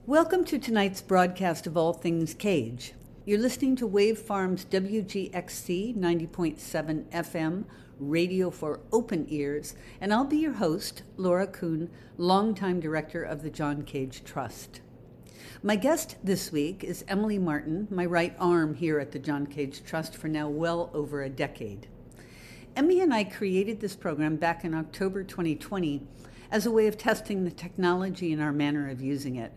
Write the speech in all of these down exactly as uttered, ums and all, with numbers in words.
Welcome to tonight's broadcast of All Things Cage. You're listening to Wave Farm's W G X C ninety point seven F M, radio for open ears, and I'll be your host, Laura Kuhn, longtime director of the John Cage Trust. My guest this week is Emily Martin, my right arm here at the John Cage Trust for now well over a decade. Emmy and I created this program back in October twenty twenty as a way of testing the technology and our manner of using it.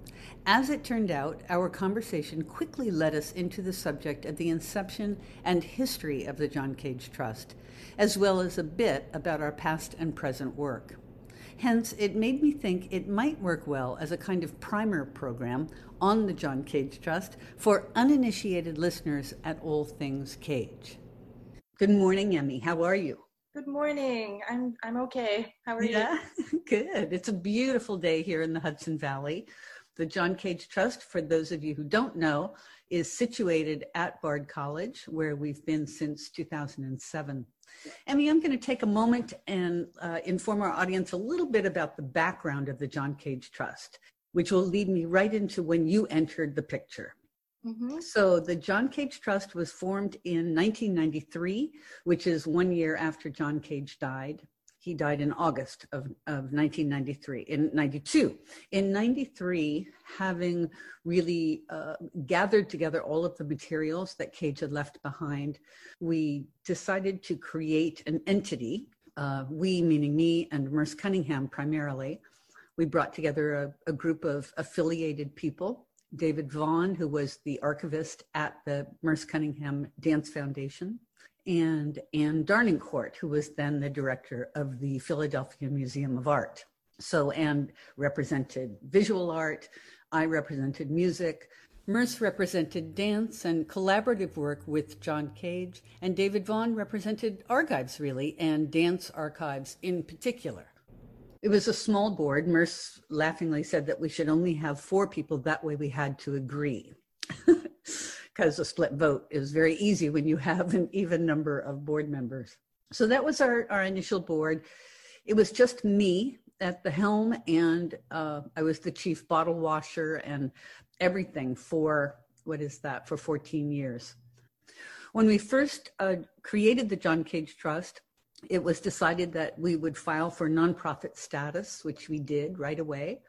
As it turned out, our conversation quickly led us into the subject of the inception and history of the John Cage Trust, as well as a bit about our past and present work. Hence, it made me think it might work well as a kind of primer program on the John Cage Trust for uninitiated listeners at All Things Cage. Good morning, Emmy. How are you? Good morning. I'm I'm okay. How are yeah, you? Good. It's a beautiful day here in the Hudson Valley. The John Cage Trust, for those of you who don't know, is situated at Bard College, where we've been since two thousand seven. Emmy, I'm going to take a moment and uh, inform our audience a little bit about the background of the John Cage Trust, which will lead me right into when you entered the picture. Mm-hmm. So the John Cage Trust was formed in nineteen ninety-three, which is one year after John Cage died. He died in August of, of nineteen ninety-three, in ninety-two. In ninety-three, having really uh, gathered together all of the materials that Cage had left behind, we decided to create an entity, uh, we meaning me and Merce Cunningham primarily. We brought together a, a group of affiliated people. David Vaughn, who was the archivist at the Merce Cunningham Dance Foundation, and Anne Darnincourt, who was then the director of the Philadelphia Museum of Art. So Anne represented visual art, I represented music, Merce represented dance and collaborative work with John Cage, and David Vaughn represented archives, really, and dance archives in particular. It was a small board. Merce laughingly said that we should only have four people, that way we had to agree. Because a split vote is very easy when you have an even number of board members. So that was our, our initial board. It was just me at the helm, and uh, I was the chief bottle washer and everything for, what is that, for fourteen years. When we first uh, created the John Cage Trust, it was decided that we would file for nonprofit status, which we did right away,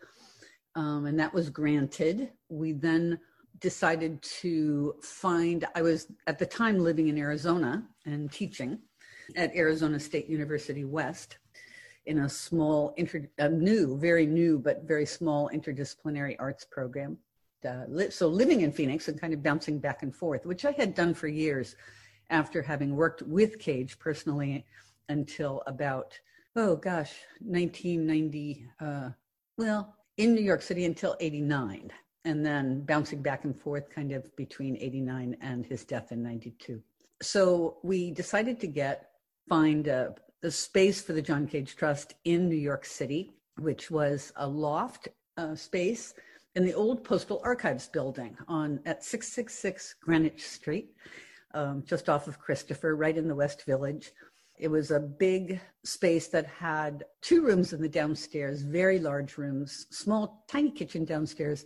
um, and that was granted. We then decided to find, I was at the time living in Arizona and teaching at Arizona State University West in a small, inter, a new, very new, but very small interdisciplinary arts program. Uh, li- so living in Phoenix and kind of bouncing back and forth, which I had done for years after having worked with Cage personally until about, oh gosh, nineteen ninety, uh, well, in New York City until eighty-nine. And then bouncing back and forth kind of between eighty-nine and his death in ninety-two. So we decided to get, find a, a space for the John Cage Trust in New York City, which was a loft uh, space in the old Postal Archives building on at six sixty-six Greenwich Street, um, just off of Christopher, right in the West Village. It was a big space that had two rooms in the downstairs, very large rooms, small, tiny kitchen downstairs,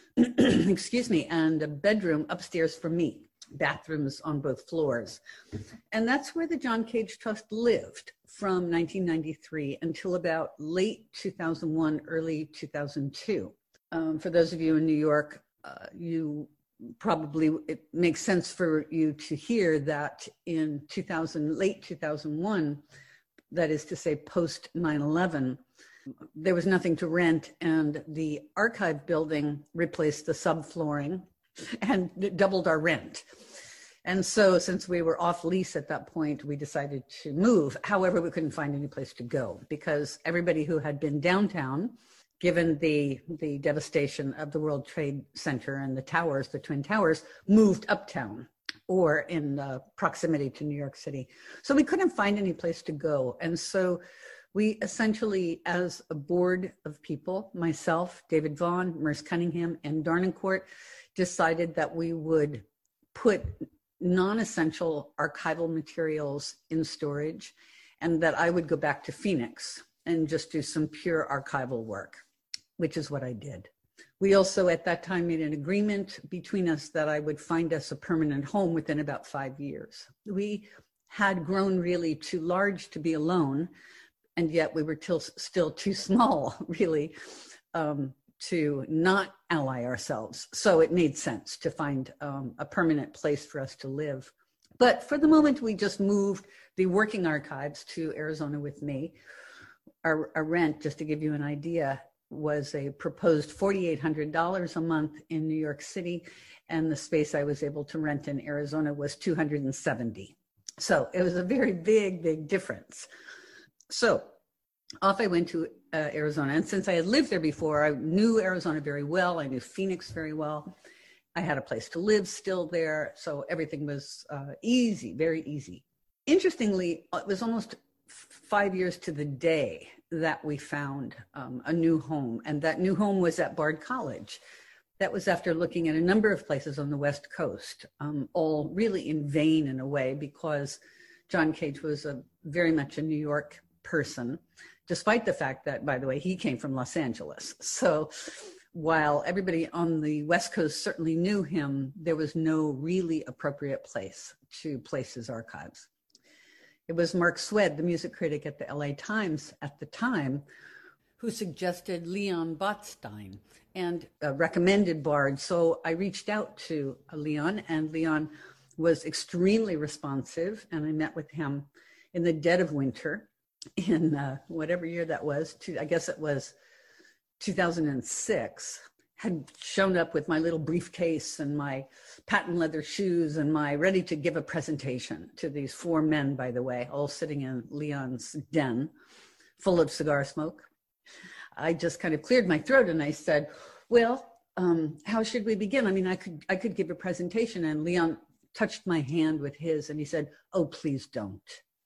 excuse me, and a bedroom upstairs for me, bathrooms on both floors. And that's where the John Cage Trust lived from nineteen ninety-three until about late two thousand one, early two thousand two. Um, for those of you in New York, uh, you probably, it makes sense for you to hear that in two thousand, late two thousand one, that is to say post nine eleven, there was nothing to rent, and the archive building replaced the subflooring and doubled our rent. And so since we were off lease at that point, we decided to move. However, we couldn't find any place to go because everybody who had been downtown, given the, the devastation of the World Trade Center and the towers, the Twin Towers, moved uptown or in uh, proximity to New York City. So we couldn't find any place to go. And so we essentially, as a board of people, myself, David Vaughn, Merce Cunningham, and Darnincourt, decided that we would put non-essential archival materials in storage and that I would go back to Phoenix and just do some pure archival work, which is what I did. We also at that time made an agreement between us that I would find us a permanent home within about five years. We had grown really too large to be alone, and yet we were till, still too small, really, um, to not ally ourselves. So it made sense to find um, a permanent place for us to live. But for the moment, we just moved the working archives to Arizona with me. Our, our rent, just to give you an idea, was a proposed four thousand eight hundred dollars a month in New York City, and the space I was able to rent in Arizona was two hundred seventy dollars. So it was a very big, big difference. So off I went to uh, Arizona, and since I had lived there before, I knew Arizona very well. I knew Phoenix very well. I had a place to live still there, so everything was uh, easy, very easy. Interestingly, it was almost five years to the day that we found um, a new home, and that new home was at Bard College. That was after looking at a number of places on the West Coast, um, all really in vain in a way, because John Cage was a very much a New York person, despite the fact that, by the way, he came from Los Angeles. So while everybody on the West Coast certainly knew him, there was no really appropriate place to place his archives. It was Mark Swed, the music critic at the L A Times at the time, who suggested Leon Botstein and uh, recommended Bard. So I reached out to uh, Leon, and Leon was extremely responsive, and I met with him in the dead of winter in uh, whatever year that was. To, I guess it was two thousand six. Had shown up with my little briefcase and my patent leather shoes and my ready to give a presentation to these four men, by the way, all sitting in Leon's den full of cigar smoke. I just kind of cleared my throat and I said, well, um, how should we begin? I mean, I could, I could give a presentation. And Leon touched my hand with his and he said, oh, please don't.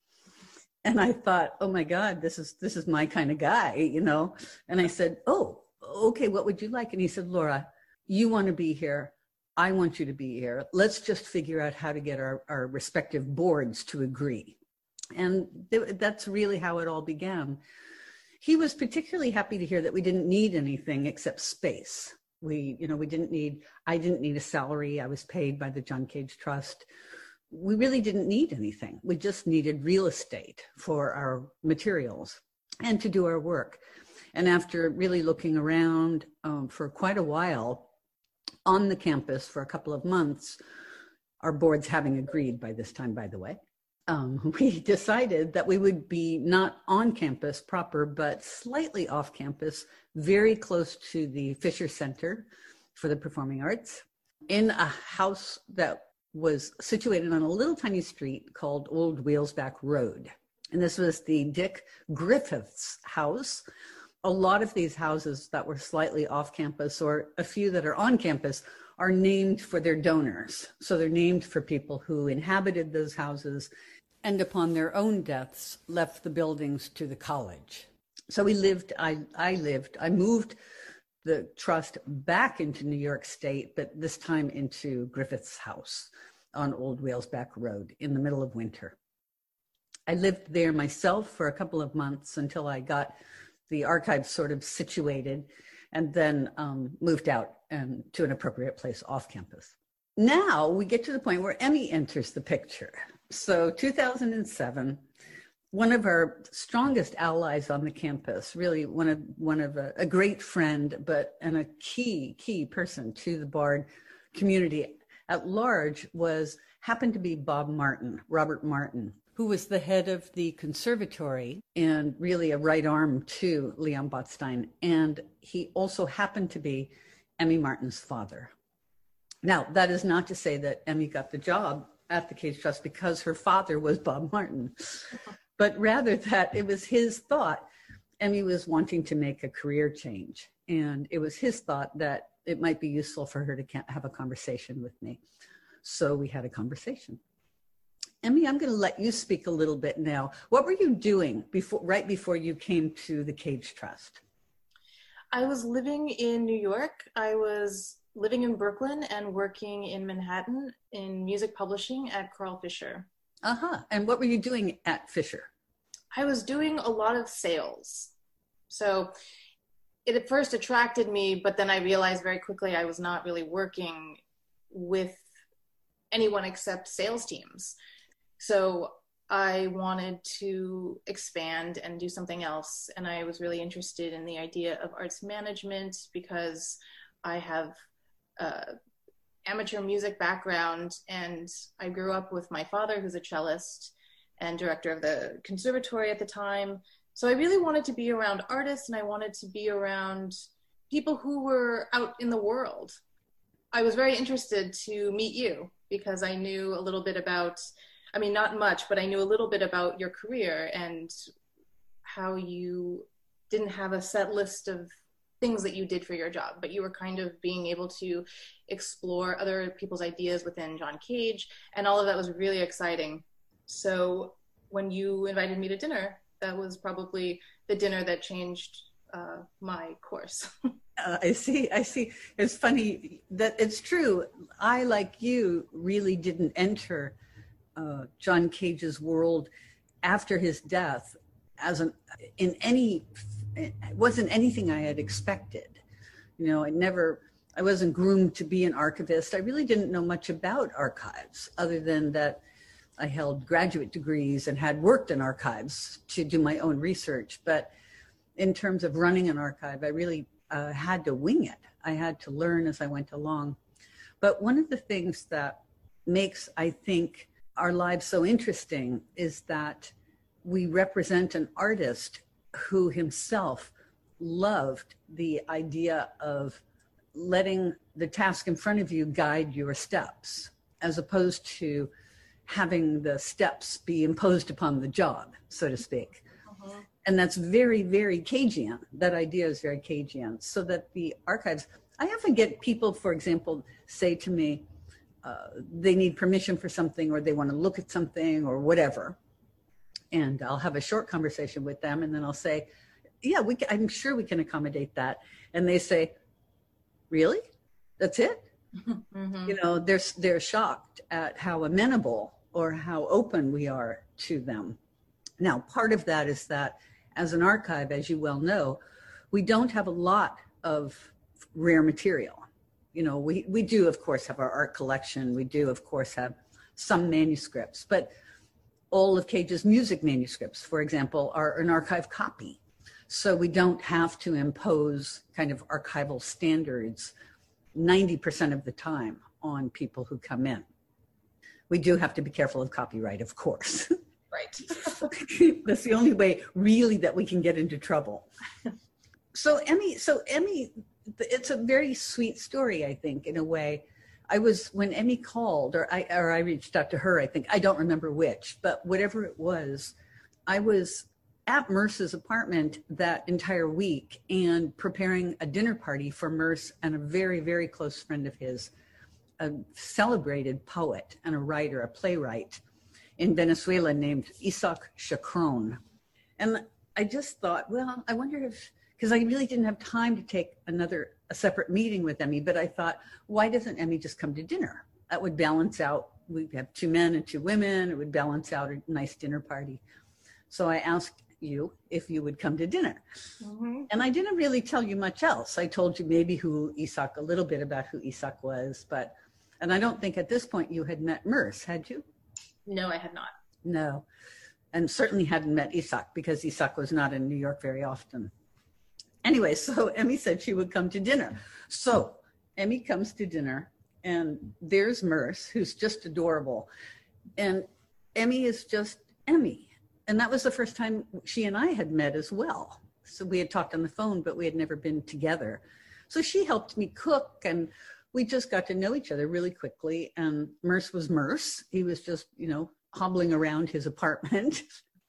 And I thought, oh my God, this is, this is my kind of guy, you know? And I said, oh, okay, what would you like? And he said, Laura, you want to be here. I want you to be here. Let's just figure out how to get our, our respective boards to agree. And th- that's really how it all began. He was particularly happy to hear that we didn't need anything except space. We, you know, we didn't need, I didn't need a salary. I was paid by the John Cage Trust. We really didn't need anything. We just needed real estate for our materials and to do our work. And after really looking around um, for quite a while on the campus for a couple of months, our boards having agreed by this time, by the way, um, we decided that we would be not on campus proper, but slightly off campus, very close to the Fisher Center for the Performing Arts, in a house that was situated on a little tiny street called Old Wheelsback Road. And this was the Dick Griffiths house. A lot of these houses that were slightly off campus, or a few that are on campus, are named for their donors. So they're named for people who inhabited those houses and upon their own deaths left the buildings to the college. So we lived, I, I lived, I moved the trust back into New York State, but this time into Griffith's house on Old Wheelsback Road in the middle of winter. I lived there myself for a couple of months until I got the archives sort of situated, and then um, moved out and to an appropriate place off campus. Now we get to the point where Emmy enters the picture. So two thousand seven, one of our strongest allies on the campus, really one of one of a, a great friend, but and a key, key person to the Bard community at large, was happened to be Bob Martin, Robert Martin, who was the head of the conservatory and really a right arm to Leon Botstein. And he also happened to be Emmy Martin's father. Now, that is not to say that Emmy got the job at the Cage Trust because her father was Bob Martin, but rather that it was his thought. Emmy was wanting to make a career change, and it was his thought that it might be useful for her to have a conversation with me. So we had a conversation. Emmy, I'm going to let you speak a little bit now. What were you doing before, right before you came to the Cage Trust? I was living in New York. I was living in Brooklyn and working in Manhattan in music publishing at Carl Fisher. Uh-huh. And what were you doing at Fisher? I was doing a lot of sales. So it at first attracted me, but then I realized very quickly I was not really working with anyone except sales teams. So I wanted to expand and do something else. And I was really interested in the idea of arts management because I have a amateur music background, and I grew up with my father, who's a cellist and director of the conservatory at the time. So I really wanted to be around artists, and I wanted to be around people who were out in the world. I was very interested to meet you because I knew a little bit about, I mean, not much, but I knew a little bit about your career and how you didn't have a set list of things that you did for your job, but you were kind of being able to explore other people's ideas within John Cage, and all of that was really exciting. So when you invited me to dinner, that was probably the dinner that changed uh, my course. uh, I see, I see. It's funny that it's true. I, like you, really didn't enter uh, John Cage's world after his death as an, in any, it wasn't anything I had expected. You know, I never, I wasn't groomed to be an archivist. I really didn't know much about archives other than that I held graduate degrees and had worked in archives to do my own research. But in terms of running an archive, I really uh, had to wing it. I had to learn as I went along. But one of the things that makes, I think, our lives so interesting is that we represent an artist who himself loved the idea of letting the task in front of you guide your steps, as opposed to having the steps be imposed upon the job, so to speak. Uh-huh. And that's very, very Cagean. That idea is very Cagean. So that the archives, I often get people, for example, say to me, uh, they need permission for something, or they want to look at something or whatever. And I'll have a short conversation with them, and then I'll say, yeah, we can, I'm sure we can accommodate that. And they say, really? That's it? Mm-hmm. You know, they're, they're shocked at how amenable or how open we are to them. Now, part of that is that as an archive, as you well know, we don't have a lot of rare material. You know, we, we do, of course, have our art collection. We do, of course, have some manuscripts, but all of Cage's music manuscripts, for example, are an archive copy. So we don't have to impose kind of archival standards ninety percent of the time on people who come in. We do have to be careful of copyright, of course. Right. That's the only way really that we can get into trouble. So Emmy, so Emmy, it's a very sweet story, I think, in a way. I was, when Emmy called, or I, or I reached out to her, I think, I don't remember which, but whatever it was, I was at Merce's apartment that entire week and preparing a dinner party for Merce and a very, very close friend of his, a celebrated poet and a writer, a playwright in Venezuela named Isaac Chacron. And I just thought, well, I wonder if, because I really didn't have time to take another, a separate meeting with Emmy, but I thought, why doesn't Emmy just come to dinner? That would balance out, we'd have two men and two women, it would balance out a nice dinner party. So I asked you if you would come to dinner. Mm-hmm. And I didn't really tell you much else. I told you maybe who Isaac, a little bit about who Isaac was, but, and I don't think at this point you had met Merce, had you? No, I had not. No, and certainly hadn't met Isaac because Isaac was not in New York very often. Anyway, so Emmy said she would come to dinner. So Emmy comes to dinner, and there's Merce, who's just adorable. And Emmy is just Emmy. And that was the first time she and I had met as well. So we had talked on the phone, but we had never been together. So she helped me cook, and we just got to know each other really quickly. And Merce was Merce. He was just, you know, hobbling around his apartment.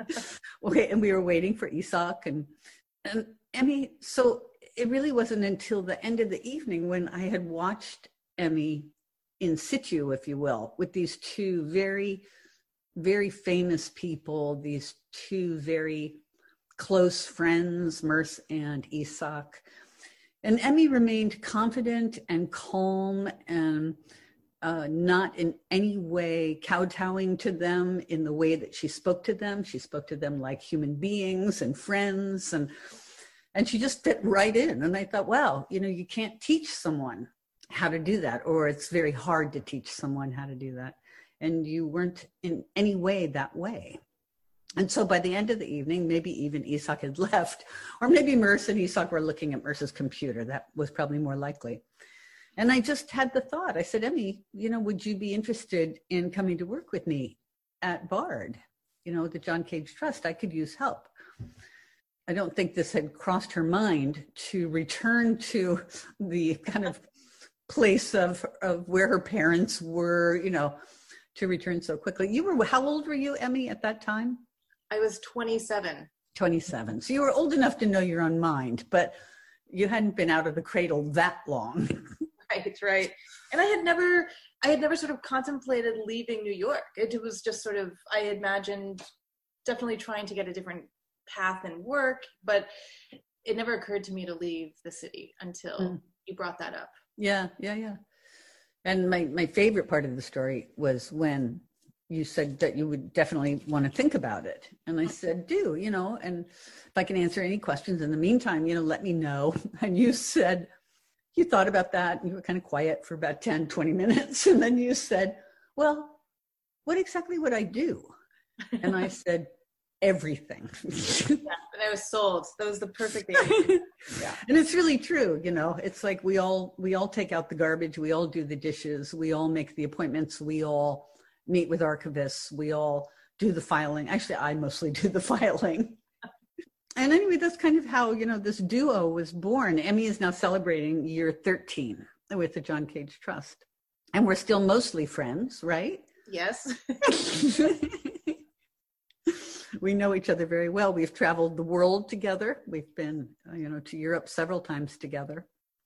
And we were waiting for Isaac and, and Emmy. So it really wasn't until the end of the evening when I had watched Emmy in situ, if you will, with these two very, very famous people, these two very close friends, Merce and Isaac. And Emmy remained confident and calm and uh, not in any way kowtowing to them in the way that she spoke to them. She spoke to them like human beings and friends. And And she just fit right in. And I thought, wow, you know, you can't teach someone how to do that, or it's very hard to teach someone how to do that. And you weren't in any way that way. And so by the end of the evening, maybe even Isak had left, or maybe Merce and Isak were looking at Merce's computer. That was probably more likely. And I just had the thought, I said, Emmy, you know, would you be interested in coming to work with me at BARD? You know, the John Cage Trust, I could use help. I don't think this had crossed her mind to return to the kind of place of, of where her parents were, you know, to return so quickly. You were, how old were you, Emmy, at that time? I was twenty-seven. twenty-seven. So you were old enough to know your own mind, but you hadn't been out of the cradle that long. Right, right. And I had never, I had never sort of contemplated leaving New York. It was just sort of, I imagined definitely trying to get a different path in work, but it never occurred to me to leave the city until mm. you brought that up. Yeah, yeah, yeah. And my, my favorite part of the story was when you said that you would definitely want to think about it. And I said, do, you know, and if I can answer any questions in the meantime, you know, let me know. And you said, you thought about that, and you were kind of quiet for about ten, twenty minutes. And then you said, well, what exactly would I do? And I said, everything. Yeah, and I was sold. That was the perfect answer. Yeah. And it's really true. You know, it's like we all, we all take out the garbage. We all do the dishes. We all make the appointments. We all meet with archivists. We all do the filing. Actually, I mostly do the filing. And anyway, that's kind of how, you know, this duo was born. Emmy is now celebrating year thirteen with the John Cage Trust. And we're still mostly friends, right? Yes. We know each other very well. We've traveled the world together. We've been, you know, to Europe several times together.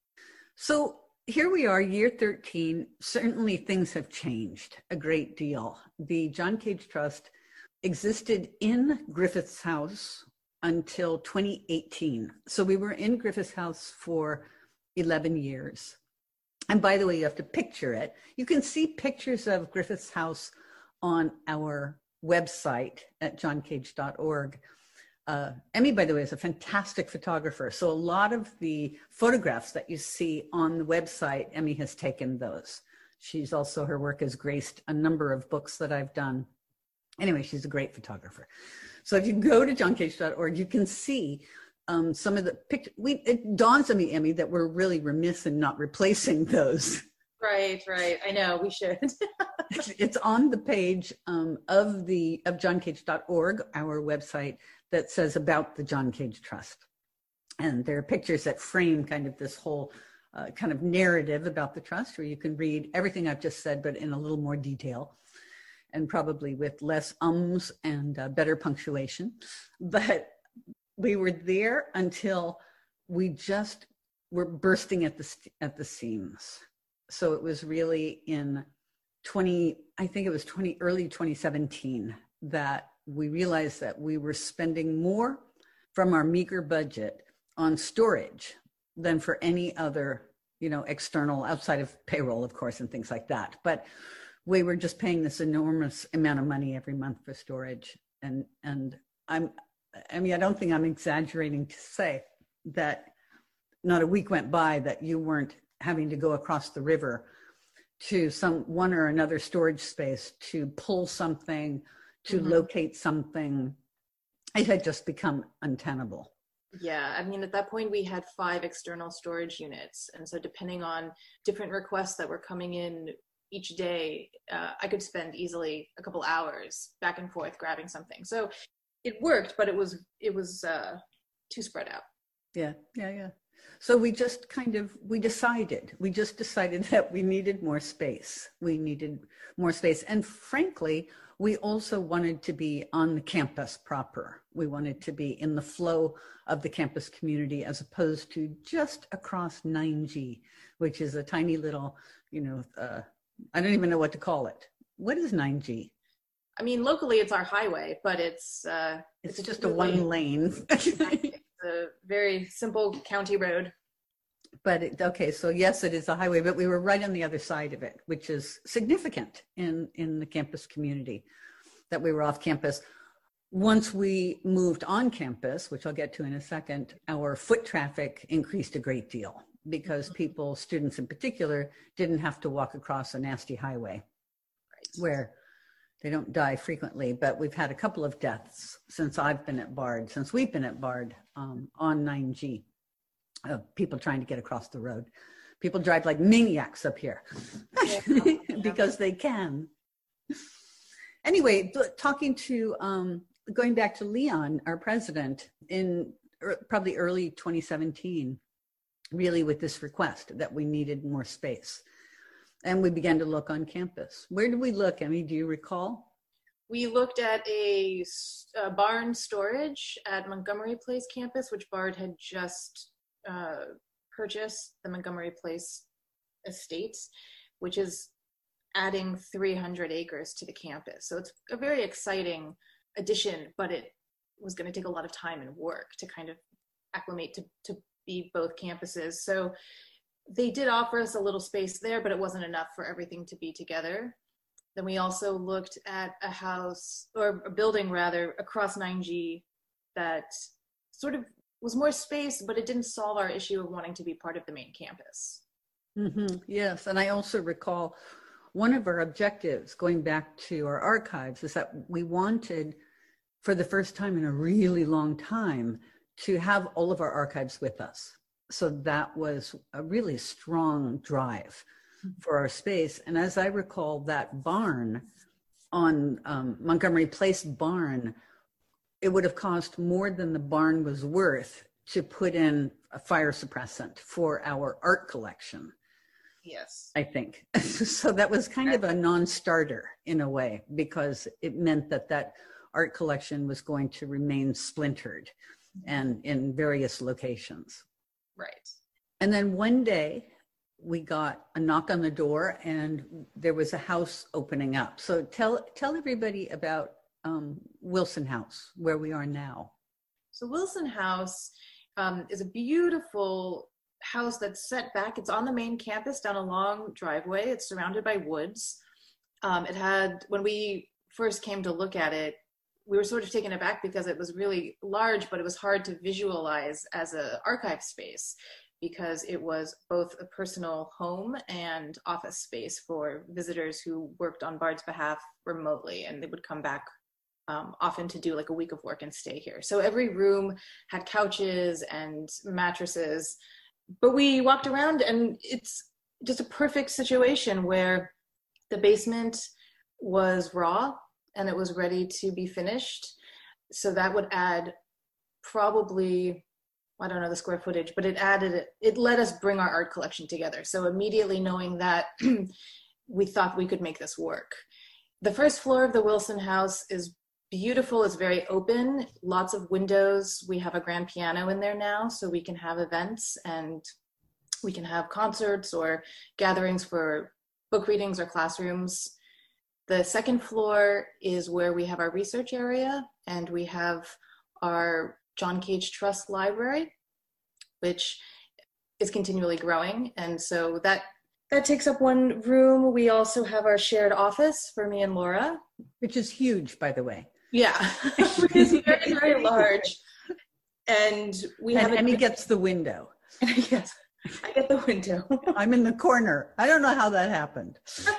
So here we are, year thirteen. Certainly things have changed a great deal. The John Cage Trust existed in Griffith's house until twenty eighteen. So we were in Griffith's house for eleven years. And by the way, you have to picture it. You can see pictures of Griffith's house on our website at john cage dot org. Uh, Emmy, by the way, is a fantastic photographer. So a lot of the photographs that you see on the website, Emmy has taken those. She's also, her work has graced a number of books that I've done. Anyway, she's a great photographer. So if you go to john cage dot org, you can see um, some of the pictures. We, it dawns on me, Emmy, that we're really remiss in not replacing those. Right, right. I know, we should. It's on the page um, of the of john cage dot org, our website, that says about the John Cage Trust. And there are pictures that frame kind of this whole uh, kind of narrative about the trust, where you can read everything I've just said, but in a little more detail, and probably with less ums and uh, better punctuation. But we were there until we just were bursting at the at the seams. So it was really in twenty, I think it was twenty, early twenty seventeen, that we realized that we were spending more from our meager budget on storage than for any other, you know, external, outside of payroll, of course, and things like that. But we were just paying this enormous amount of money every month for storage. And, and I'm, I mean, I don't think I'm exaggerating to say that not a week went by that you weren't having to go across the river to some one or another storage space to pull something, to mm-hmm. locate something. It had just become untenable. Yeah, I mean, at that point we had five external storage units. And so depending on different requests that were coming in each day, uh, I could spend easily a couple hours back and forth grabbing something. So it worked, but it was, it was uh, too spread out. Yeah, yeah, yeah. So we just kind of, we decided, we just decided that we needed more space. We needed more space. And frankly, we also wanted to be on the campus proper. We wanted to be in the flow of the campus community as opposed to just across nine G, which is a tiny little, you know, uh, I don't even know what to call it. What is nine G? I mean, locally it's our highway, but it's... Uh, it's, it's just a one lane. A very simple county road. But it, okay, so yes, it is a highway, but we were right on the other side of it, which is significant in, in the campus community, that we were off campus. once we moved on campus, which I'll get to in a second, our foot traffic increased a great deal because people, students in particular, didn't have to walk across a nasty highway right. where they don't die frequently, but we've had a couple of deaths since I've been at Bard, since we've been at Bard um, on nine G, of people trying to get across the road. People drive like maniacs up here because they can. Anyway, talking to, um, going back to Leon, our president, in probably early twenty seventeen, really with this request that we needed more space. And we began to look on campus. Where did we look, Emmy? Do you recall? We looked at a, a barn storage at Montgomery Place campus, which Bard had just uh, purchased, the Montgomery Place estates, which is adding three hundred acres to the campus. So it's a very exciting addition, but it was going to take a lot of time and work to kind of acclimate to, to be both campuses. So they did offer us a little space there, but it wasn't enough for everything to be together. Then we also looked at a house, or a building rather, across nine G that sort of was more space, but it didn't solve our issue of wanting to be part of the main campus. Mm-hmm. Yes, and I also recall one of our objectives, going back to our archives, is that we wanted, for the first time in a really long time, to have all of our archives with us. So that was a really strong drive for our space. And as I recall, that barn on um, Montgomery Place barn, it would have cost more than the barn was worth to put in a fire suppressant for our art collection. Yes. I think. So that was kind of a non-starter in a way, because it meant that that art collection was going to remain splintered and in various locations. Right. And then one day we got a knock on the door and there was a house opening up. So tell tell everybody about um, Wilson House, where we are now. So Wilson House um, is a beautiful house that's set back. It's on the main campus down a long driveway. It's surrounded by woods. Um, it had, when we first came to look at it, we were sort of taken aback because it was really large, but it was hard to visualize as an archive space because it was both a personal home and office space for visitors who worked on Bard's behalf remotely, and they would come back um, often to do like a week of work and stay here. So every room had couches and mattresses, but we walked around and it's just a perfect situation where the basement was raw and it was ready to be finished. So that would add probably, I don't know the square footage, but it added, it let us bring our art collection together. So immediately knowing that, we thought we could make this work. The first floor of the Wilson House is beautiful. It's very open, lots of windows. We have a grand piano in there now, so we can have events and we can have concerts or gatherings for book readings or classrooms. The second floor is where we have our research area, and we have our John Cage Trust Library, which is continually growing. And so that, that takes up one room. We also have our shared office for me and Laura. Which is huge, by the way. Yeah, it's very, very large. And we have- And Emmy gets the window. Yes, I get the window. I'm in the corner. I don't know how that happened.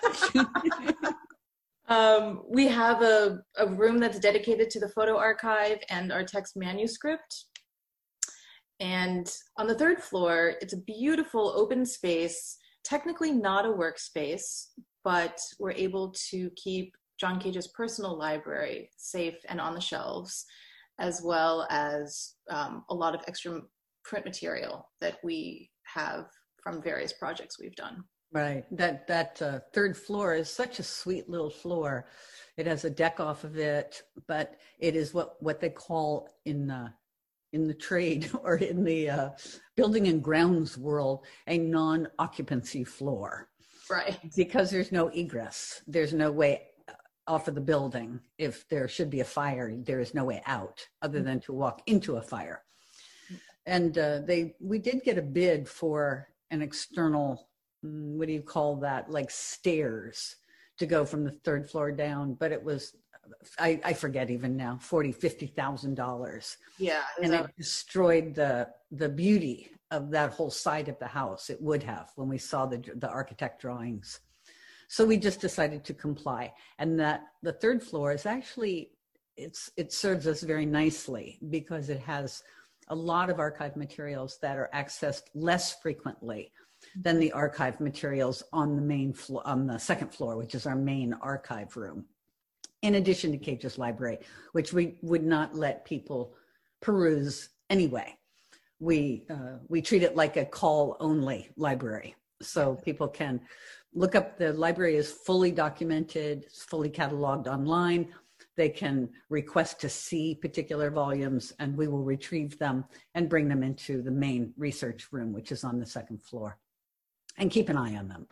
Um, we have a, a room that's dedicated to the photo archive and our text manuscript. And on the third floor, it's a beautiful open space, technically not a workspace, but we're able to keep John Cage's personal library safe and on the shelves, as well as um, a lot of extra print material that we have from various projects we've done. Right. That that uh, third floor is such a sweet little floor. It has a deck off of it, but it is what, what they call in uh, in the trade or in the uh, building and grounds world, a non-occupancy floor. Right. Because there's no egress. There's no way off of the building. If there should be a fire, there is no way out other than to walk into a fire. And uh, they we did get a bid for an external, what do you call that, like stairs to go from the third floor down, but it was I, I forget even now, forty, fifty thousand dollars. Yeah. And that- it destroyed the the beauty of that whole side of the house. It would have when we saw the the architect drawings. So we just decided to comply. And that the third floor is actually, it's it serves us very nicely because it has a lot of archive materials that are accessed less frequently than the archive materials on the main floor, on the second floor, which is our main archive room. In addition to Cage's library, which we would not let people peruse anyway. We, uh, we treat it like a call-only library. So people can look up, the library is fully documented, it's fully cataloged online. They can request to see particular volumes and we will retrieve them and bring them into the main research room, which is on the second floor. And keep an eye on them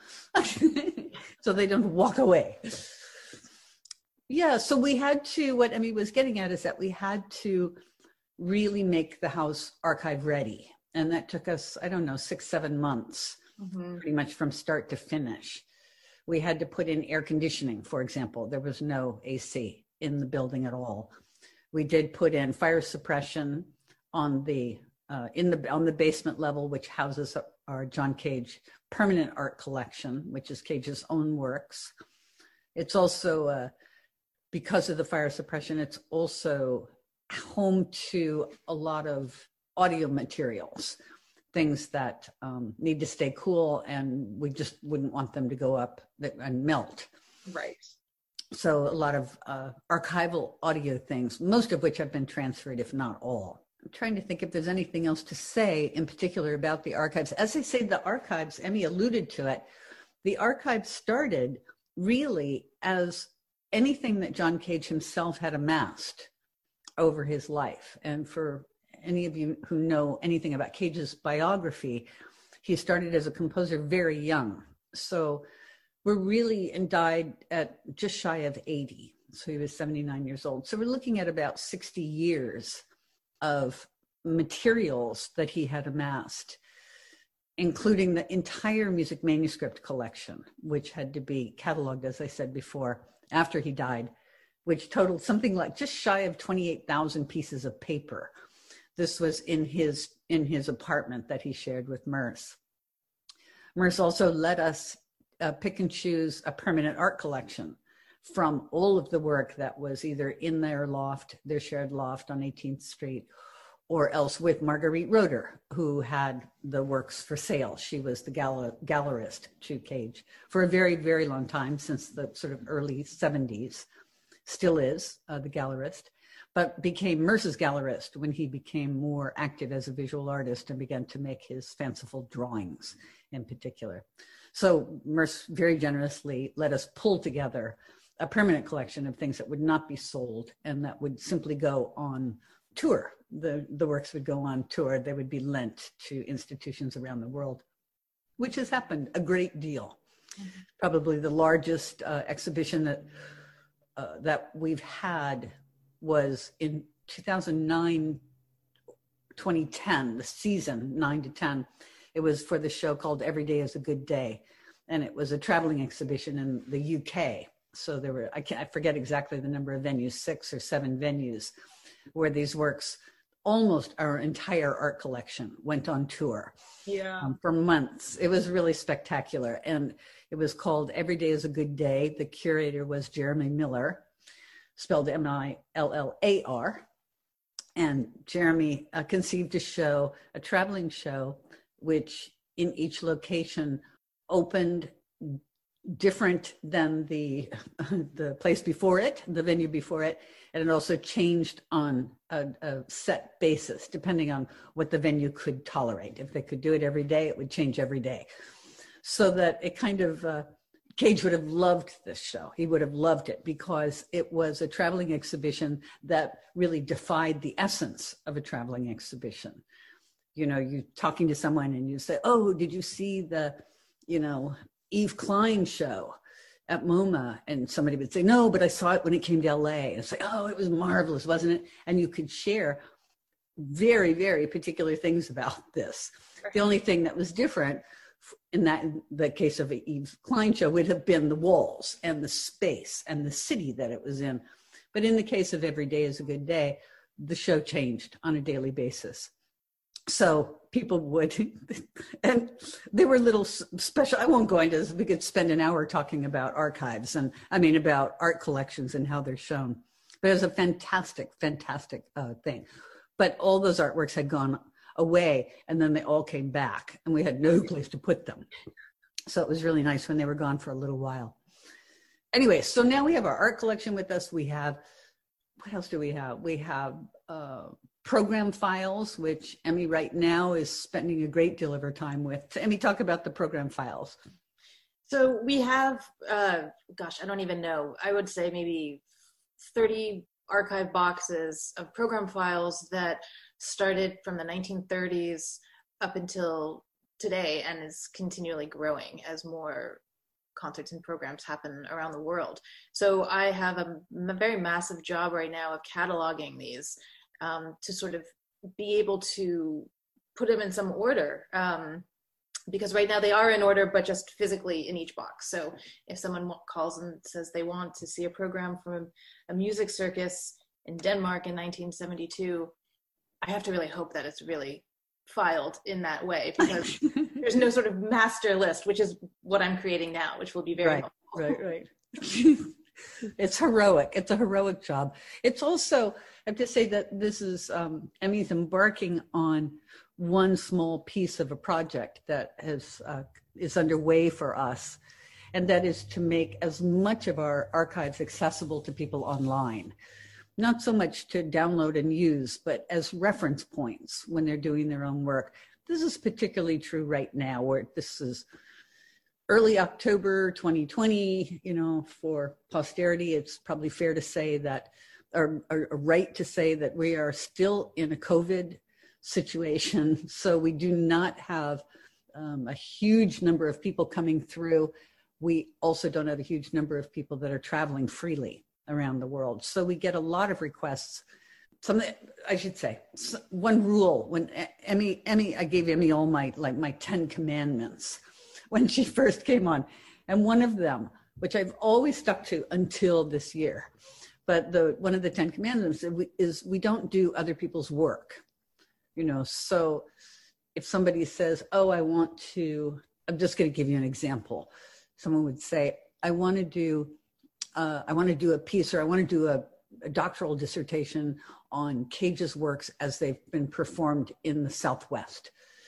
so they don't walk away. Yeah, so we had to, what Emmy was getting at is that we had to really make the house archive ready. And that took us, I don't know, six, seven months, mm-hmm. pretty much from start to finish. We had to put in air conditioning, for example. There was no A C in the building at all. We did put in fire suppression on the, uh, in the, on the basement level, which houses our John Cage permanent art collection, which is Cage's own works. It's also, uh, because of the fire suppression, it's also home to a lot of audio materials, things that um, need to stay cool and we just wouldn't want them to go up and melt. Right. So a lot of uh, archival audio things, most of which have been transferred, if not all. I'm trying to think if there's anything else to say in particular about the archives. As I say, the archives, Emmy alluded to it, the archives started really as anything that John Cage himself had amassed over his life. And for any of you who know anything about Cage's biography, he started as a composer very young. So we're really, and died at just shy of eighty. So he was seventy-nine years old. So we're looking at about sixty years of materials that he had amassed, including the entire music manuscript collection, which had to be cataloged, as I said before, after he died, which totaled something like just shy of twenty-eight thousand pieces of paper. This was in his, in his apartment that he shared with Merce. Merce also let us uh, pick and choose a permanent art collection from all of the work that was either in their loft, their shared loft on eighteenth street, or else with Marguerite Roeder, who had the works for sale. She was the gal gallerist to Cage for a very, very long time, since the sort of early seventies, still is uh, the gallerist, but became Merce's gallerist when he became more active as a visual artist and began to make his fanciful drawings in particular. So Merce very generously let us pull together a permanent collection of things that would not be sold and that would simply go on tour. The, the works would go on tour. They would be lent to institutions around the world, which has happened a great deal. Mm-hmm. Probably the largest uh, exhibition that, uh, that we've had was in two thousand nine, twenty ten, the season nine to ten. It was for the show called Every Day is a Good Day. And it was a traveling exhibition in the U K. So there were, I can't, I forget exactly the number of venues, six or seven venues, where these works, almost our entire art collection, went on tour. Yeah. Um, for months. It was really spectacular. And it was called Every Day is a Good Day. The curator was Jeremy Miller, spelled M I L L A R. And Jeremy uh, conceived a show, a traveling show, which in each location opened different than the the place before it, the venue before it, and it also changed on a, a set basis depending on what the venue could tolerate. If they could do it every day, it would change every day. So that it kind of, uh, Cage would have loved this show. He would have loved it because it was a traveling exhibition that really defied the essence of a traveling exhibition. You know, you talking to someone and you say, oh, did you see the, you know, Yves Klein show at MoMA? And somebody would say, no, but I saw it when it came to L A. And it's like, oh, it was marvelous, wasn't it? And you could share very, very particular things about this. The only thing that was different in that, in the case of a Yves Klein show, would have been the walls and the space and the city that it was in. But in the case of Every Day is a Good Day, the show changed on a daily basis. So people would, and they were little special, I won't go into this, we could spend an hour talking about archives and I mean about art collections and how they're shown. But it was a fantastic, fantastic uh, thing. But all those artworks had gone away and then they all came back and we had no place to put them. So it was really nice when they were gone for a little while. Anyway, so now we have our art collection with us. We have, what else do we have? We have uh, program files, which Emmy right now is spending a great deal of her time with. Emmy, talk about the program files. So we have, uh, gosh, I don't even know. I would say maybe thirty archive boxes of program files that started from the nineteen thirties up until today and is continually growing as more concerts and programs happen around the world. So I have a, a very massive job right now of cataloging these um, to sort of be able to put them in some order. Um, because right now they are in order, but just physically in each box. So if someone calls and says they want to see a program from a music circus in Denmark in nineteen seventy-two, I have to really hope that it's really filed in that way, because there's no sort of master list, which is what I'm creating now, which will be very right, helpful. Right, right. It's heroic. It's a heroic job. It's also, I have to say that this is, um, Emmy's embarking on one small piece of a project that has uh, is underway for us, and that is to make as much of our archives accessible to people online. Not so much to download and use, but as reference points when they're doing their own work. This is particularly true right now, where this is early October twenty twenty, you know, for posterity. It's probably fair to say that, or, or, or right to say that we are still in a COVID situation. So we do not have um, a huge number of people coming through. We also don't have a huge number of people that are traveling freely around the world. So we get a lot of requests. Something I should say, one rule, when Emmy, Emmy, I gave Emmy all my, like my ten commandments when she first came on. And one of them, which I've always stuck to until this year, but the one of the ten commandments is we don't do other people's work. You know, so if somebody says, oh, I want to, I'm just going to give you an example. Someone would say, I want to do, uh, I want to do a piece, or I want to do a, a doctoral dissertation on Cage's works as they've been performed in the Southwest.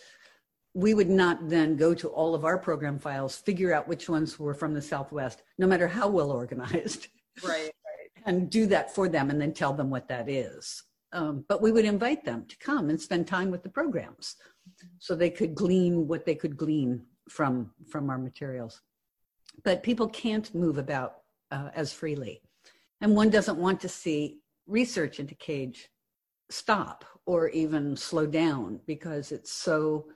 We would not then go to all of our program files, figure out which ones were from the Southwest, no matter how well organized. Right, right. And do that for them and then tell them what that is. Um, but we would invite them to come and spend time with the programs so they could glean what they could glean from, from our materials. But people can't move about uh, as freely. And one doesn't want to see research into Cage stop or even slow down, because it's so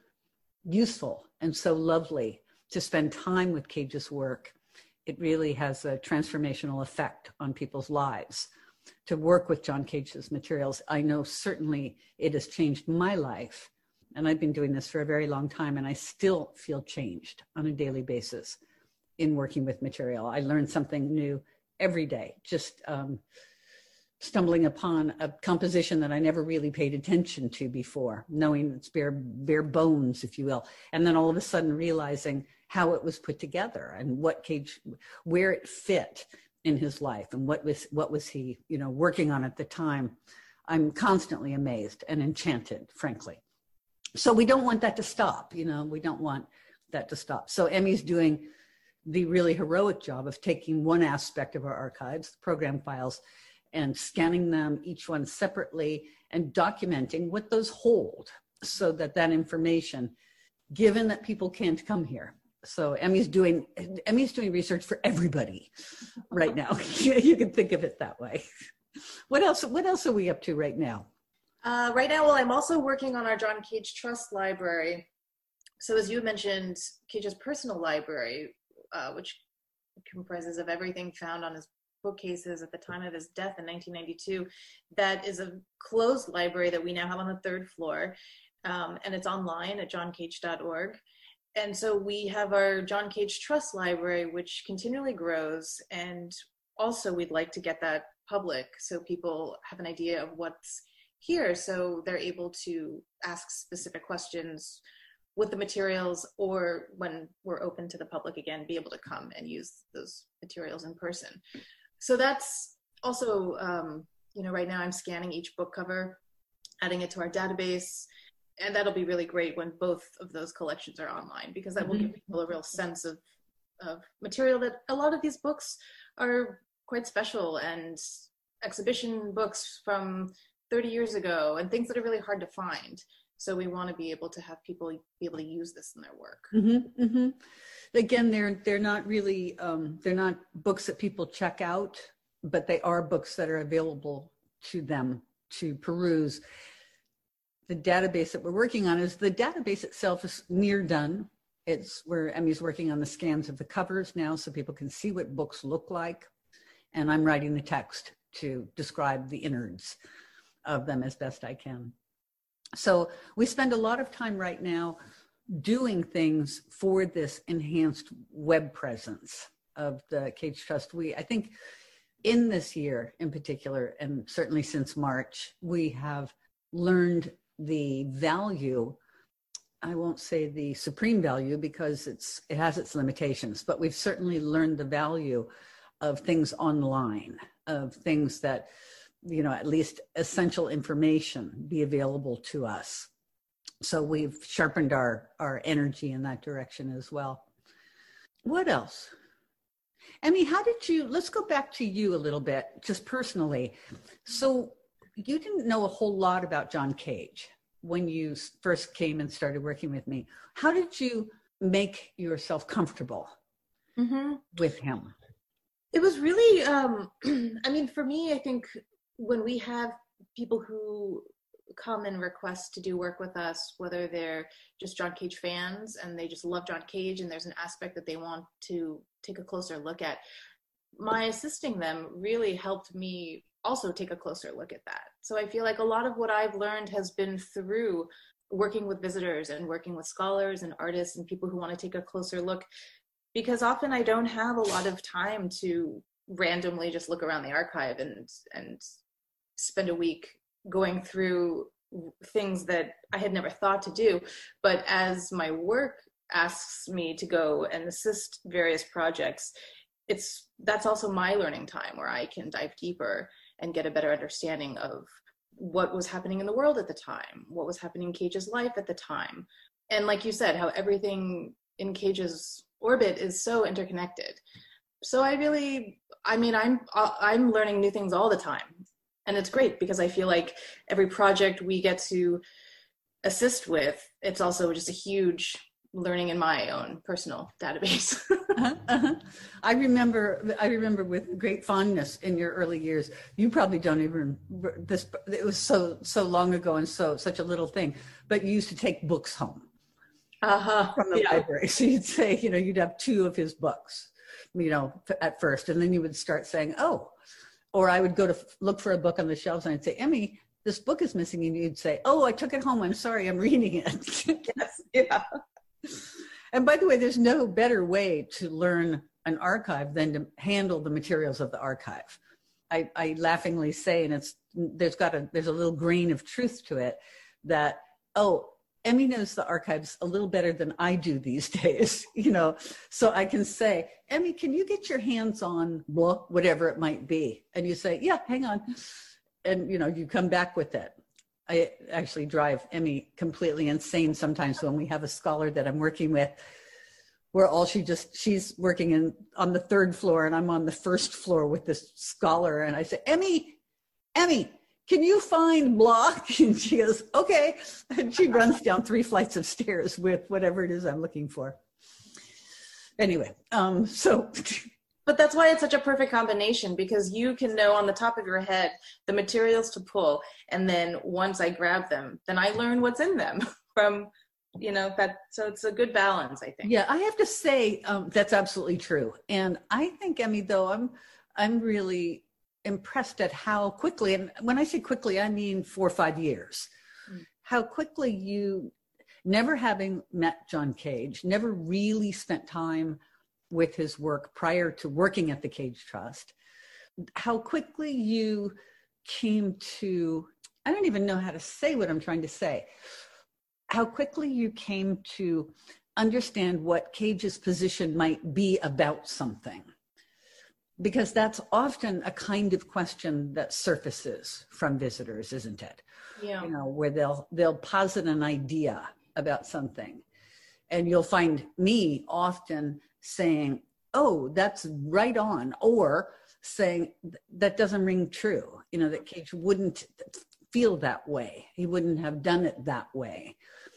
useful and so lovely to spend time with Cage's work. It really has a transformational effect on people's lives. To work with John Cage's materials, I know certainly it has changed my life. And I've been doing this for a very long time, and I still feel changed on a daily basis in working with material. I learn something new every day, just um, stumbling upon a composition that I never really paid attention to before, knowing it's bare, bare bones, if you will. And then all of a sudden realizing how it was put together and what Cage, where it fit in his life and what was, what was he, you know, working on at the time. I'm constantly amazed and enchanted, frankly. So we don't want that to stop, you know, we don't want that to stop. So Emmy's doing the really heroic job of taking one aspect of our archives, program files, and scanning them, each one separately, and documenting what those hold, so that that information, given that people can't come here. So Emmy's doing, Emmy's doing research for everybody right now. You can think of it that way. What else, what else are we up to right now? Uh, right now, well, I'm also working on our John Cage Trust library. So as you mentioned, Cage's personal library, uh, which comprises of everything found on his bookcases at the time of his death in nineteen ninety-two. That is a closed library that we now have on the third floor, um, and it's online at john cage dot org. And so we have our John Cage Trust library, which continually grows, and also we'd like to get that public so people have an idea of what's here, so they're able to ask specific questions with the materials, or when we're open to the public again, be able to come and use those materials in person. So that's also, um, you know, right now I'm scanning each book cover, adding it to our database, and that'll be really great when both of those collections are online, because that mm-hmm. will give people a real sense of, of material that a lot of these books are quite special, and exhibition books from thirty years ago and things that are really hard to find. So we want to be able to have people be able to use this in their work. Mm-hmm, mm-hmm. Again, they're they're not really um, they're not books that people check out, but they are books that are available to them to peruse. The database that we're working on is the database itself is near done. It's where Emmy's working on the scans of the covers now, so people can see what books look like, and I'm writing the text to describe the innards of them as best I can. So we spend a lot of time right now doing things for this enhanced web presence of the Cage Trust. We, I think in this year in particular, and certainly since March, we have learned the value, I won't say the supreme value because it's it has its limitations, but we've certainly learned the value of things online, of things that, you know, at least essential information be available to us. So we've sharpened our, our energy in that direction as well. What else? Emmy, how did you, let's go back to you a little bit, just personally. So you didn't know a whole lot about John Cage when you first came and started working with me. How did you make yourself comfortable mm-hmm. with him? It was really, um, I mean, for me, I think when we have people who come and request to do work with us, whether they're just John Cage fans and they just love John Cage and there's an aspect that they want to take a closer look at, my assisting them really helped me also take a closer look at that. So I feel like a lot of what I've learned has been through working with visitors and working with scholars and artists and people who want to take a closer look, because often I don't have a lot of time to randomly just look around the archive and and spend a week going through things that I had never thought to do. But as my work asks me to go and assist various projects, it's that's also my learning time where I can dive deeper and get a better understanding of what was happening in the world at the time, what was happening in Cage's life at the time. And like you said, how everything in Cage's orbit is so interconnected. So I really, I mean, I'm I'm learning new things all the time. And it's great because I feel like every project we get to assist with, it's also just a huge learning in my own personal database. uh-huh, uh-huh. I remember, I remember with great fondness in your early years, you probably don't even, this, it was so, so long ago and so, such a little thing, but you used to take books home uh-huh. from the yeah. library. So you'd say, you know, you'd have two of his books, you know, at first, and then you would start saying, oh, or I would go to look for a book on the shelves and I'd say, Emmy, this book is missing. And you'd say, oh, I took it home. I'm sorry, I'm reading it. Yes, yeah. And by the way, there's no better way to learn an archive than to handle the materials of the archive. I, I laughingly say, and it's there's got a there's a little grain of truth to it, that, oh, Emmy knows the archives a little better than I do these days, you know, so I can say, Emmy, can you get your hands on blah, whatever it might be? And you say, yeah, hang on. And, you know, you come back with it. I actually drive Emmy completely insane sometimes when we have a scholar that I'm working with where all she just, she's working in on the third floor and I'm on the first floor with this scholar. And I say, Emmy, Emmy, can you find blah? And she goes, okay. And she runs down three flights of stairs with whatever it is I'm looking for. Anyway, um, so. But that's why it's such a perfect combination, because you can know on the top of your head the materials to pull. And then once I grab them, then I learn what's in them from, you know, that. So it's a good balance, I think. Yeah, I have to say um, that's absolutely true. And I think, Emmy, though, I'm, I'm really impressed at how quickly, and when I say quickly, I mean four or five years, mm. how quickly you, never having met John Cage, never really spent time with his work prior to working at the Cage Trust, how quickly you came to, I don't even know how to say what I'm trying to say, how quickly you came to understand what Cage's position might be about something. Because that's often a kind of question that surfaces from visitors, isn't it? Yeah. You know, where they'll they'll posit an idea about something. And you'll find me often saying, oh, that's right on, or saying that doesn't ring true, you know, that Cage wouldn't feel that way. He wouldn't have done it that way.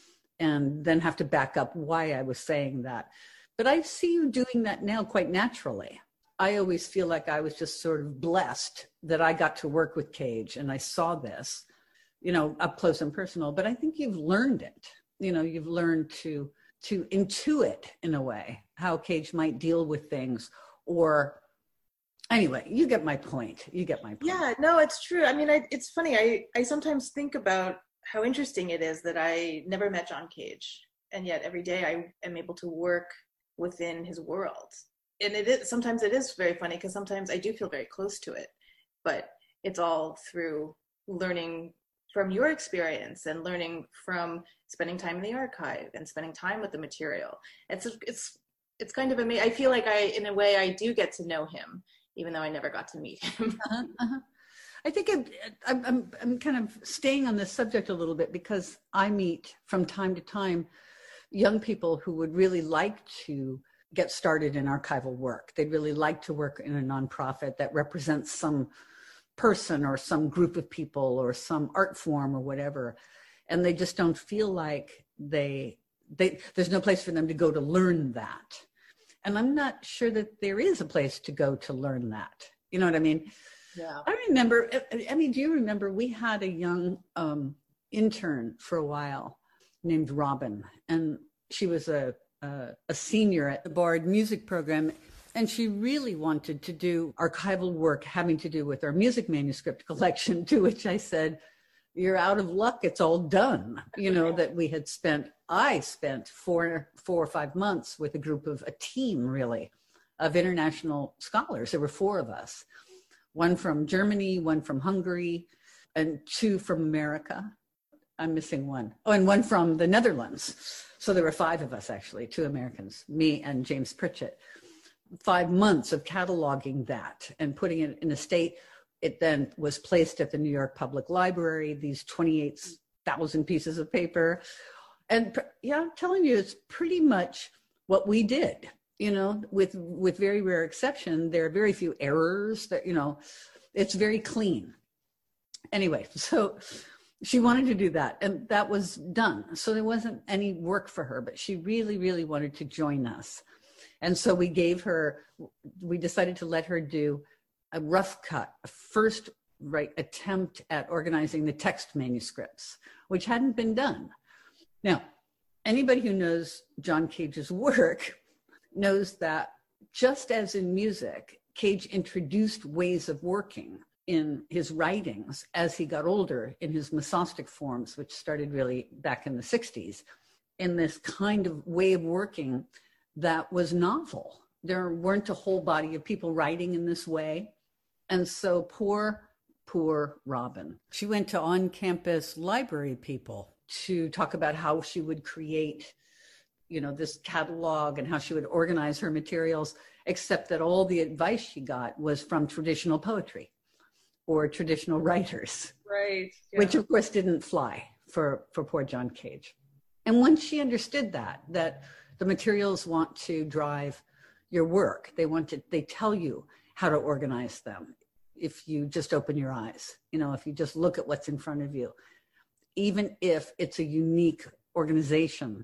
And then have to back up why I was saying that. But I see you doing that now quite naturally. I always feel like I was just sort of blessed that I got to work with Cage and I saw this, you know, up close and personal. But I think you've learned it. You know, you've learned to to intuit in a way how Cage might deal with things. Or anyway, you get my point. You get my point. Yeah, no, it's true. I mean, I, it's funny. I, I sometimes think about how interesting it is that I never met John Cage. And yet every day I am able to work within his world. And it is, sometimes it is very funny because sometimes I do feel very close to it, but it's all through learning from your experience and learning from spending time in the archive and spending time with the material. It's, it's, it's kind of amazing. I feel like I, in a way, I do get to know him, even though I never got to meet him. Uh-huh, uh-huh. I think I'm, I'm, I'm kind of staying on this subject a little bit because I meet from time to time young people who would really like to get started in archival work. They'd really like to work in a nonprofit that represents some person or some group of people or some art form or whatever. And they just don't feel like they, they, there's no place for them to go to learn that. And I'm not sure that there is a place to go to learn that. You know what I mean? Yeah. I remember, I mean, do you remember we had a young um, intern for a while named Robin, and she was a Uh, a senior at the Bard music program, and she really wanted to do archival work having to do with our music manuscript collection, to which I said, you're out of luck, it's all done. You know, that we had spent, I spent four, four or five months with a group of, a team really, of international scholars. There were four of us, one from Germany, one from Hungary, and two from America. I'm missing one. Oh, and one from the Netherlands. So there were five of us, actually, two Americans, me and James Pritchett. Five months of cataloging that and putting it in a state. It then was placed at the New York Public Library, these twenty-eight thousand pieces of paper. And yeah, I'm telling you, it's pretty much what we did, you know, with, with very rare exception. There are very few errors that, you know, it's very clean. Anyway, so she wanted to do that, and that was done. So there wasn't any work for her, but she really, really wanted to join us. And so we gave her, we decided to let her do a rough cut, a first right attempt at organizing the text manuscripts, which hadn't been done. Now, anybody who knows John Cage's work knows that just as in music, Cage introduced ways of working in his writings as he got older in his Mesostic forms, which started really back in the sixties, in this kind of way of working that was novel. There weren't a whole body of people writing in this way. And so poor, poor Robin, she went to on-campus library people to talk about how she would create, you know, this catalog and how she would organize her materials, except that all the advice she got was from traditional poetry or traditional writers, Right. Yeah. which of course didn't fly for, for poor John Cage. And once she understood that, that the materials want to drive your work, they want to, they tell you how to organize them. If you just open your eyes, you know, if you just look at what's in front of you, even if it's a unique organization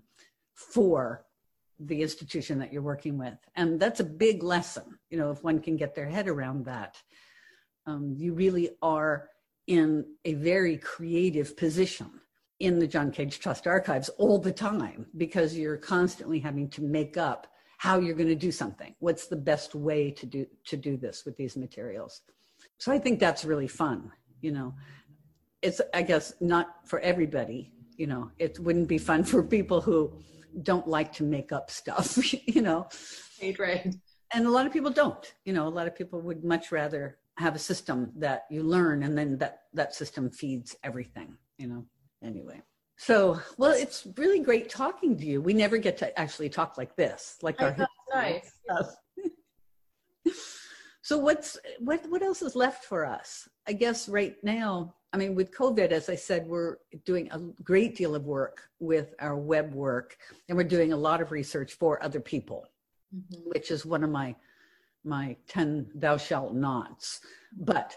for the institution that you're working with. And that's a big lesson, you know, if one can get their head around that. Um, you really are in a very creative position in the John Cage Trust archives all the time, because you're constantly having to make up how you're going to do something. What's the best way to do, to do this with these materials? So I think that's really fun. You know, it's, I guess, not for everybody. You know, it wouldn't be fun for people who don't like to make up stuff, you know. Right, right. And a lot of people don't, you know, a lot of people would much rather have a system that you learn, and then that, that system feeds everything, you know, anyway. So, well, it's really great talking to you. We never get to actually talk like this, like our That's nice. stuff. So what's, what, what else is left for us? I guess right now, I mean, with COVID, as I said, we're doing a great deal of work with our web work, and we're doing a lot of research for other people, mm-hmm. which is one of my, my ten thou shalt nots. But,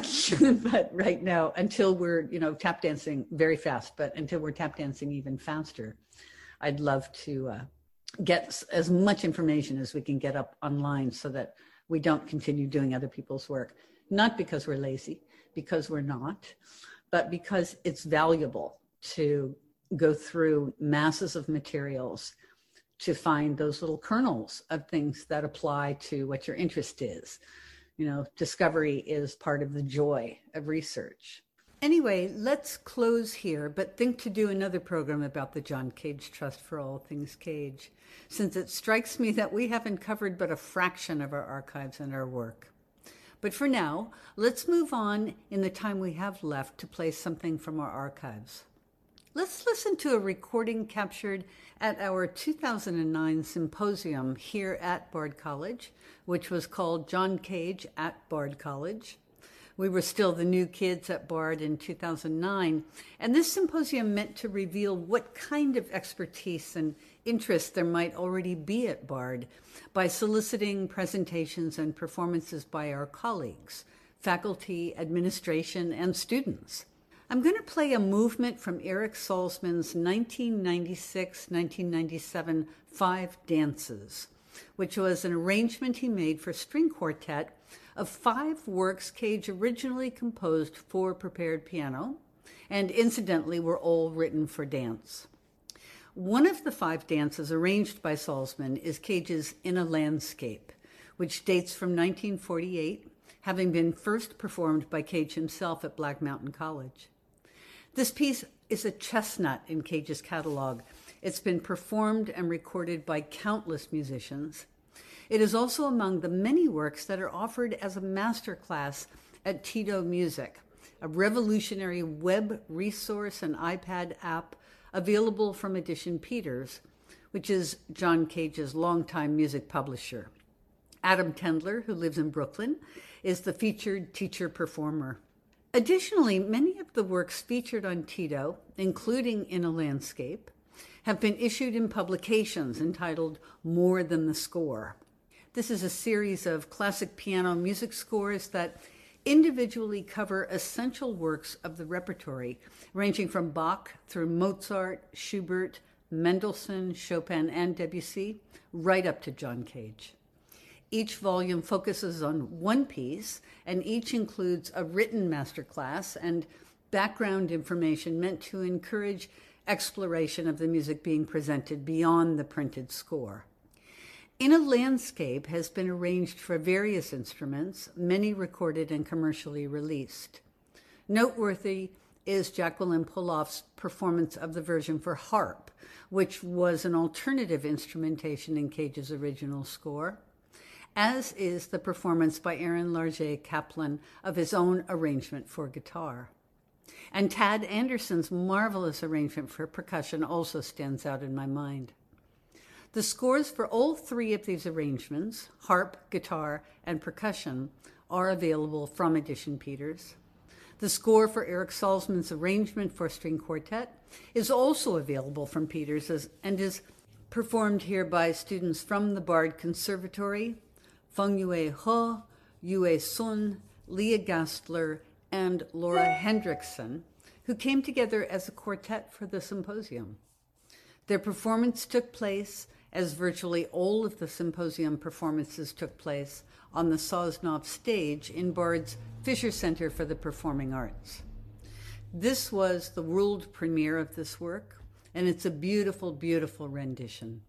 but right now, until we're, you know, tap dancing very fast, but until we're tap dancing even faster, I'd love to uh, get as much information as we can get up online so that we don't continue doing other people's work, not because we're lazy, because we're not, but because it's valuable to go through masses of materials to find those little kernels of things that apply to what your interest is. You know, discovery is part of the joy of research. Anyway, let's close here, but think to do another program about the John Cage Trust for All Things Cage, since it strikes me that we haven't covered but a fraction of our archives and our work. But for now, let's move on in the time we have left to play something from our archives. Let's listen to a recording captured at our two thousand nine symposium here at Bard College, which was called John Cage at Bard College. We were still the new kids at Bard in two thousand nine, and this symposium meant to reveal what kind of expertise and interest there might already be at Bard by soliciting presentations and performances by our colleagues, faculty, administration, and students. I'm going to play a movement from Eric Salzman's nineteen ninety-six nineteen ninety-seven Five Dances, which was an arrangement he made for string quartet of five works Cage originally composed for prepared piano, and incidentally were all written for dance. One of the five dances arranged by Salzman is Cage's In a Landscape, which dates from nineteen forty-eight, having been first performed by Cage himself at Black Mountain College. This piece is a chestnut in Cage's catalog. It's been performed and recorded by countless musicians. It is also among the many works that are offered as a masterclass at Tito Music, a revolutionary web resource and iPad app available from Edition Peters, which is John Cage's longtime music publisher. Adam Tendler, who lives in Brooklyn, is the featured teacher performer. Additionally, many of the works featured on Tito, including In a Landscape, have been issued in publications entitled More Than the Score. This is a series of classic piano music scores that individually cover essential works of the repertory, ranging from Bach through Mozart, Schubert, Mendelssohn, Chopin, and Debussy, right up to John Cage. Each volume focuses on one piece, and each includes a written masterclass and background information meant to encourage exploration of the music being presented beyond the printed score. In a Landscape has been arranged for various instruments, many recorded and commercially released. Noteworthy is Jacqueline Poloff's performance of the version for harp, which was an alternative instrumentation in Cage's original score, as is the performance by Aaron Larget Kaplan of his own arrangement for guitar. And Tad Anderson's marvelous arrangement for percussion also stands out in my mind. The scores for all three of these arrangements, harp, guitar, and percussion, are available from Edition Peters. The score for Eric Salzman's arrangement for string quartet is also available from Peters as, and is performed here by students from the Bard Conservatory, Feng Yue He, Yue Sun, Leah Gastler, and Laura Hendrickson, who came together as a quartet for the symposium. Their performance took place, as virtually all of the symposium performances took place, on the Sosnoff stage in Bard's Fisher Center for the Performing Arts. This was the world premiere of this work, and it's a beautiful, beautiful rendition.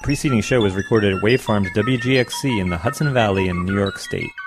preceding show was recorded at Wave Farms W G X C in the Hudson Valley in New York State.